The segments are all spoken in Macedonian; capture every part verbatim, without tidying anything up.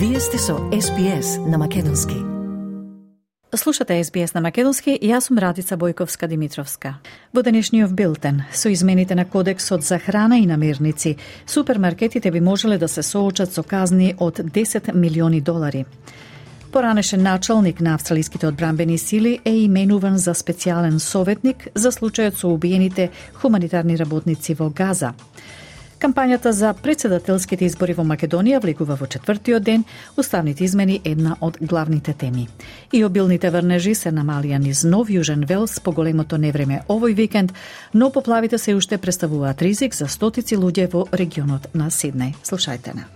Вие сте со Ес Би Ес на Македонски. Слушате Ес Би Ес на Македонски и јас сум Радица Бојковска-Димитровска. Во денешниот билтен, со измените на Кодексот за храна и намирници, супермаркетите би можеле да се соочат со казни од десет милиони долари. Поранешен началник на австралиските одбранбени сили е именуван за специјален советник за случајот со убиените хуманитарни работници во Газа. Кампањата за претседателските избори во Македонија влегува во четвртиот ден, уставните измени една од главните теми. И обилните врнежи се намалија низ Нов Јужен Велс по големото невреме овој викенд, но поплавите се уште представуваат ризик за стотици луѓе во регионот на Сиднеј. Слушајте на.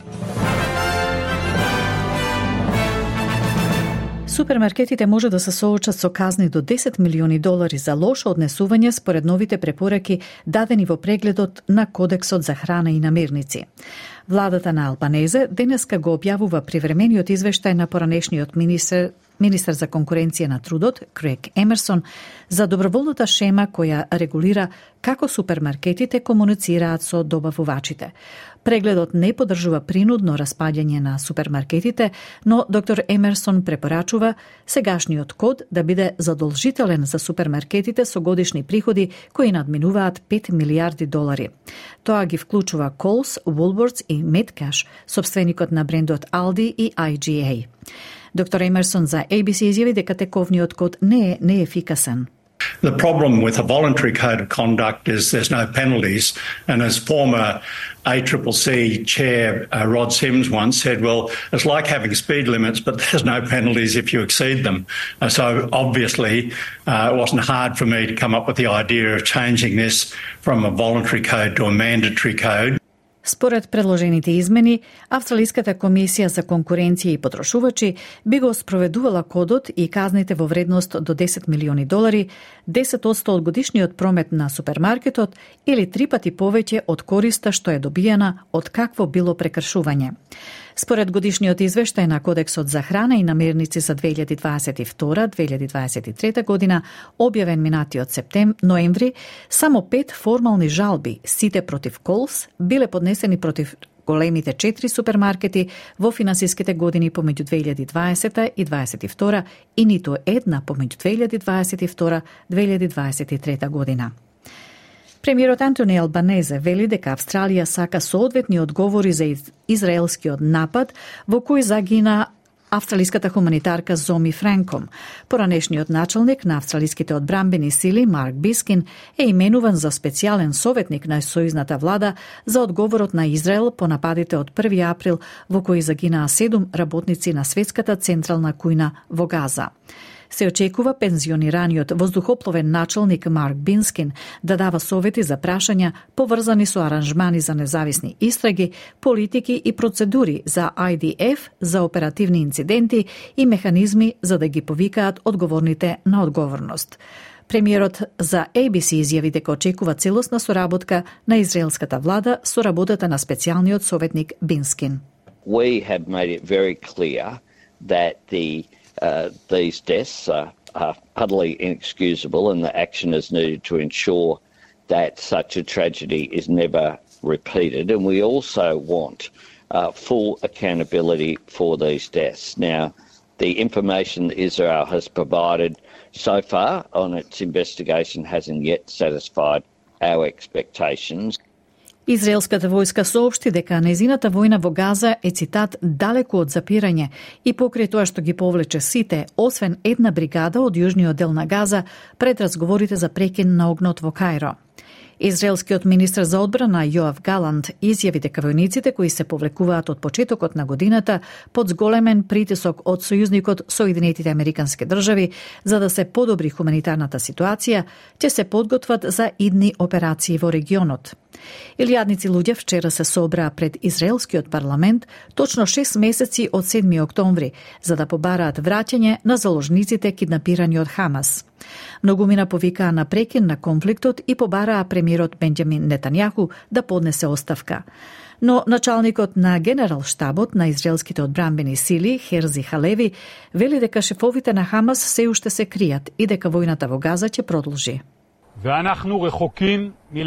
Супермаркетите може да се соочат со казни до десет милиони долари за лошо однесување според новите препораки дадени во прегледот на Кодексот за храна и намирници. Владата на Албанезе денеска го објавува привремениот извештај на поранешниот министер Министер за конкуренција на трудот, Крейг Емерсон, за доброволната шема која регулира како супермаркетите комуницираат со добавувачите. Прегледот не поддржува принудно распаѓање на супермаркетите, но доктор Емерсон препорачува сегашниот код да биде задолжителен за супермаркетите со годишни приходи кои надминуваат пет милијарди долари. Тоа ги вклучува Coles, Woolworths и Metcash, собственикот на брендот Aldi и I G A. Доктор Емерсон за A B C изјави дека тековниот код не е неефикасен. The problem with a voluntary code of conduct is there's no penalties, and as former A C C C chair uh, Rod Sims once said, well, it's like having speed limits, but there's no penalties if you exceed them. Uh, so obviously uh, it wasn't hard for me to come up with the idea of changing this from a voluntary code to a mandatory code. Според предложените измени, Австралиската комисија за конкуренција и потрошувачи би го спроведувала кодот и казните во вредност до десет милиони долари, десет одсто од годишниот промет на супермаркетот или три пати повеќе од користа што е добиена од какво било прекршување. Според годишниот извештај на Кодексот за храна и намирници за две илјади дваесет и втора - две илјади дваесет и трета година, објавен минатиот септем, ноември, само пет формални жалби, сите против Coles, биле поднесени против големите четири супермаркети во финансиските години помеѓу две илјади дваесета и дваесет и втора и ниту една помеѓу две илјади дваесет и втора - две илјади дваесет и трета година. Премиерот Антони Албанезе вели дека Австралија сака соодветни одговори за израелскиот напад во кој загина австралиската хуманитарка Зоми Франком. Поранешниот началник на австралиските одбранбени сили Марк Бискин е именуван за специјален советник на сојузната влада за одговорот на Израел по нападите од први април во кои загинаа седум работници на светската централна кујна во Газа. Се очекува пензионираниот воздухопловен началник Марк Бискин да дава совети за прашања поврзани со аранжмани за независни истраги, политики и процедури за I D F, за оперативни инциденти и механизми за да ги повикаат одговорните на одговорност. Премиерот за A B C изјави дека очекува целосна соработка на израелската влада со работата на специјалниот советник Бискин. We have made it very clear that the Uh, these deaths are, are utterly inexcusable, and the action is needed to ensure that such a tragedy is never repeated. And we also want uh, full accountability for these deaths. Now, the information that Israel has provided so far on its investigation hasn't yet satisfied our expectations. Израелската војска соопшти дека незината војна во Газа е, цитат, далеку од запирање и покрај тоа што ги повлече сите, освен една бригада од јужниот дел на Газа, пред разговорите за прекин на огнот во Кајро. Израелскиот министер за одбрана Јоав Галант изјави дека војниците кои се повлекуваат од почетокот на годината под зголемен притисок од сојузникот Соединетите Американски држави за да се подобри хуманитарната ситуација, ќе се подготват за идни операции во регионот. Илјадници луѓе вчера се собраа пред израелскиот парламент точно шест месеци од седми октомври за да побараат враќање на заложниците киднапирани од Хамас. Многумина повикаа на прекин на конфликтот и побараа премиерот Бенџамин Нетањаху да поднесе оставка. Но началникот на генерал штабот на израелските одбранбени сили, Херзи Халеви, вели дека шефовите на Хамас се уште се кријат и дека војната во Газа ќе продолжи.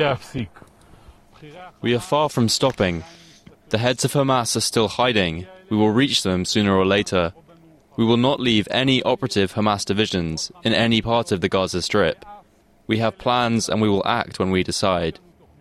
We are far from stopping. The heads of Hamas are still hiding, We will reach them sooner or later. We will not leave any operative Hamas divisions in any part of the Gaza Strip. We have plans and we will act when we decide.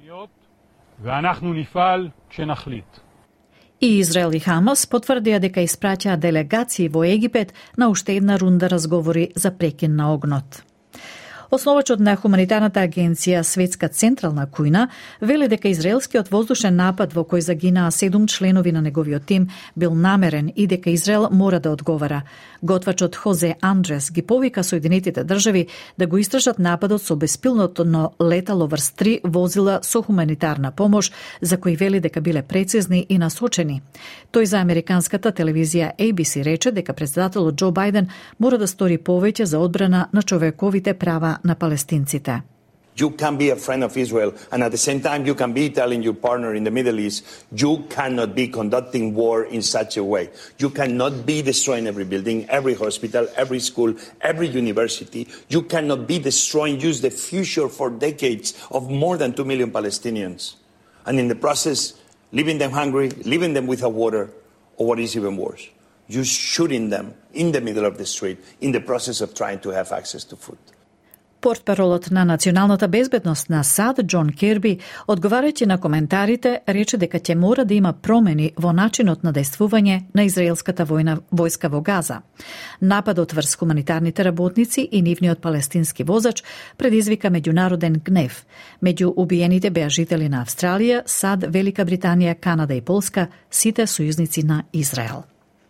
И Израел и Хамас потврдија дека испраќаа делегации во Египет на уште една рунда разговори за прекин на огнот. Основачот на хуманитарната агенција Светска централна кујна вели дека израелскиот воздушен напад во кој загинаа седум членови на неговиот тим бил намерен и дека Израел мора да одговара. Готвачот Хозе Андрес ги повика Соединетите држави да го истражат нападот со беспилотно летало врз три возила со хуманитарна помош, за кои вели дека биле прецизни и насочени. Тој за американската телевизија A B C рече дека претседателот Џо Бајден мора да стори повеќе за одбрана на човековите права на палестинците. You can be a friend of Israel, and at the same time you can be telling your partner in the Middle East, you cannot be conducting war in such a way. You cannot be destroying every building, every hospital, every school, every university. You cannot be destroying just the future for decades of more than two million Palestinians. And in the process, leaving them hungry, leaving them without water, or what is even worse, you shooting them in the middle of the street in the process of trying to have access to food. Портпаролот на националната безбедност на САД, Џон Кирби, одговарајќи на коментарите, рече дека ќе мора да има промени во начинот на дејствување на израелската војна војска во Газа. Нападот врз хуманитарните работници и нивниот палестински возач предизвика меѓународен гнев. Меѓу убиените беа жители на Австралија, САД, Велика Британија, Канада и Полска, сите сојузници на Израел.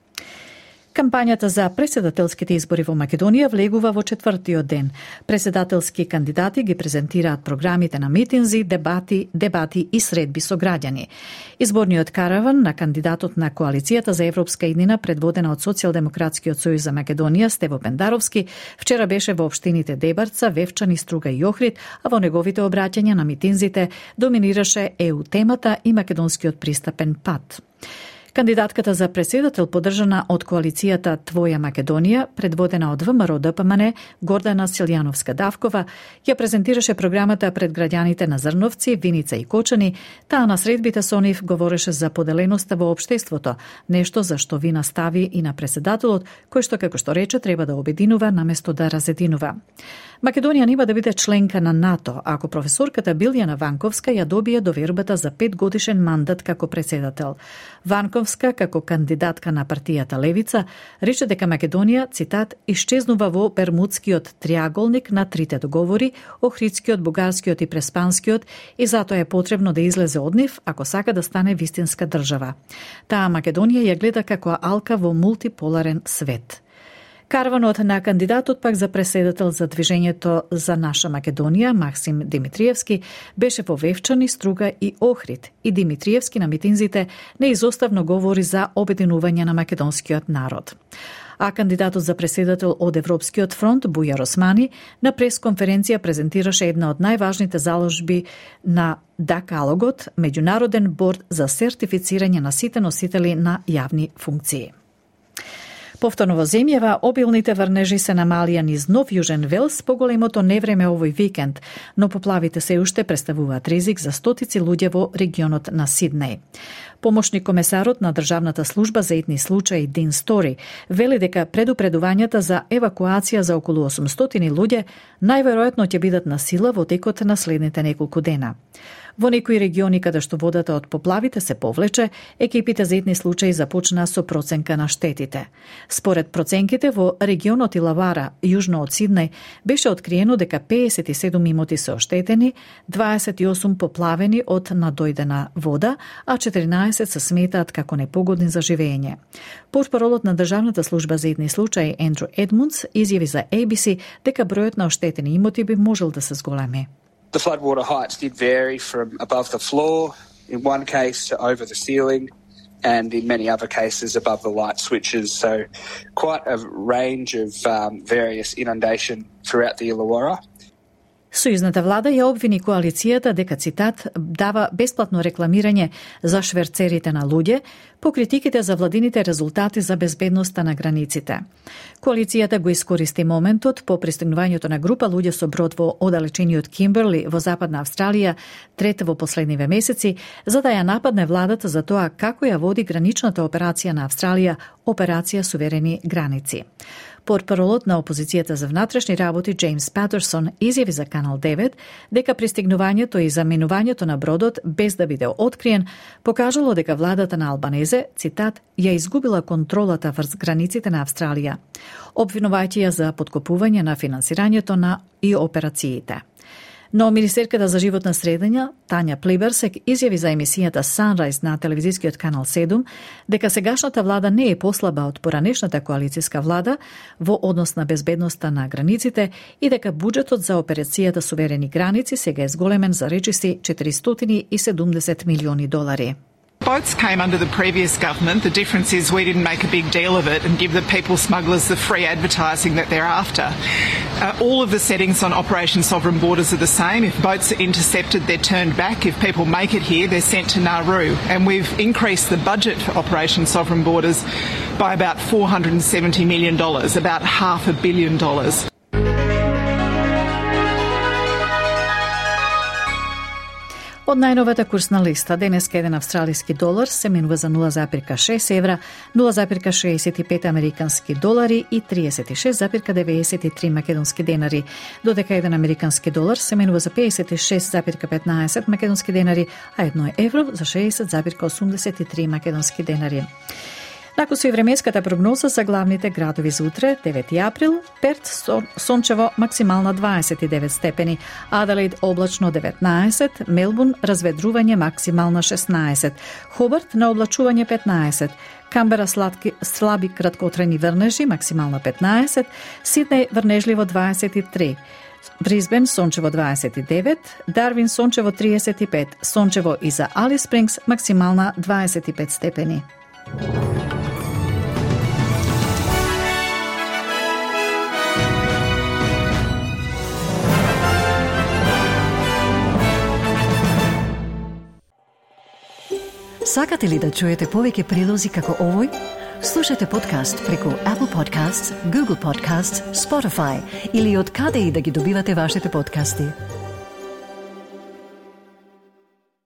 Кампањата за претседателските избори во Македонија влегува во четвртиот ден. Претседателски кандидати ги презентираат програмите на митинзи, дебати, дебати и средби со граѓани. Изборниот караван на кандидатот на Коалицијата за европска иднина, предводена од Социјалдемократскиот сојуз за Македонија, Стево Пендаровски, вчера беше во општините Дебарца, Вевчани, Струга и Охрид, а во неговите обраќања на митинзите доминираше Е У темата и македонскиот пристапен пат. Кандидатката за претседател, поддржана од коалицијата Твоја Македонија, предводена од ВМРО Д П М Н, Гордана Силјановска-Давкова, ја презентираше програмата пред граѓаните на Зрновци, Виница и Кочани. Таа на средбите со нив говореше за поделеноста во општеството, нешто за што вина стави и на претседателот, кој што, како што рече, треба да обединува наместо да разединува. Македонија нема да биде членка на НАТО, ако професорката Билјана Ванковска ја добие довербата за пет годишен мандат како претседател. Ванковска, како кандидатка на партијата Левица, рече дека Македонија, цитат, исчезнува во Бермудскиот триаголник на трите договори, Охридскиот, Бугарскиот и Преспанскиот, и затоа е потребно да излезе од нив ако сака да стане вистинска држава. Таа Македонија ја гледа како алка во мултиполарен свет. Карванот на кандидатот пак за претседател за движењето за наша Македонија, Максим Димитриевски, беше во Вевчани, Струга и Охрид, и Димитриевски на митинзите неизоставно говори за обединување на македонскиот народ. А кандидатот за претседател од Европскиот фронт, Бујар Османи, на пресконференција презентираше една од најважните заложби на Дакалогот, меѓународен борд за сертифицирање на сите носители на јавни функции. Повторно во земјава, обилните врнежи се намалија низ Нов Јужен Велс по големото невреме овој викенд, но поплавите се уште представуваат ризик за стотици луѓе во регионот на Сиднеј. Помошник комесарот на Државната служба за итни случаи Дин Стори вели дека предупредувањата за евакуација за околу осумстотини луѓе најверојатно ќе бидат на сила во текот на следните неколку дена. Во некои региони каде што водата од поплавите се повлече, екипите за итни случаи започнаа со проценка на штетите. Според проценките во регионот Илавара, јужно од Сиднеј, беше откриено дека пеесет и седум имоти се оштетени, дваесет и осум поплавени од надојдена вода, а четиринаесет се сметаат како непогодни за живење. Портпаролот на Државната служба за итни случаи Ендрю Едмундс изјави за A B C дека бројот на оштетени имоти би можел да се зголеми. The floodwater heights did vary from above the floor, in one case to over the ceiling, and in many other cases above the light switches. So quite a range of um, various inundation throughout the Illawarra. Сојузната влада ја обвини коалицијата дека, цитат, дава бесплатно рекламирање за шверцерите на луѓе по критиките за владините резултати за безбедноста на границите. Коалицијата го искористи моментот по пристигнувањето на група луѓе со брод во оддалечениот Кимберли во Западна Австралија, трета во последниве месеци, за да ја нападне владата за тоа како ја води граничната операција на Австралија, операција Суверени граници. Портпаролот на опозицијата за внатрешни работи Джеймс Патерсон изјави за Канал девет дека пристигнувањето и заминувањето на бродот без да биде откриен покажало дека владата на Албанезе, цитат, ја изгубила контролата врз границите на Австралија, обвинувајќи ја за подкопување на финансирањето на и операциите. Но министерката за животна средина, Тања Плиберсек, изјави за емисијата Sunrise на телевизискиот Канал седум дека сегашната влада не е послаба од поранешната коалицијска влада во однос на безбедноста на границите и дека буџетот за операцијата Суверени граници сега е зголемен за речиси четиристотини и седумдесет милиони долари. Boats came under the previous government. The difference is we didn't make a big deal of it and give the people smugglers the free advertising that they're after. Uh, all of the settings on Operation Sovereign Borders are the same. If boats are intercepted, they're turned back. If people make it here, they're sent to Nauru. And we've increased the budget for Operation Sovereign Borders by about four hundred seventy million dollars, about half a billion dollars. Од најновата курсна листа, денеска еден австралиски долар се менува за нула запирка шест евра, нула запирка шеесет и пет американски долари и триесет и шест запирка деветдесет и три македонски денари, додека еден американски долар се менува за пеесет и шест запирка петнаесет македонски денари, а едно евро за шеесет запирка осумдесет и три македонски денари. Накусо и временската прогноза за главните градови за утре, девети април, Перт сончево максимална дваесет и девет степени, Аделаид облачно деветнаесет, Мелбурн разведрување максимална шеснаесет, Хобарт на облачување петнаесет, Камбера сладки, слаби краткотрени врнежи максимална петнаесет, Сиднеј врнежливо дваесет и три, Брисбен сончево дваесет и девет, Дарвин сончево триесет и пет, сончево и за Алис Спрингс максимална дваесет и пет степени. Сакате ли да чуете повеќе прилози како овој? Слушате подкаст преку Apple Podcasts, Google Podcasts, Spotify или од каде и да ги добивате вашите подкасти.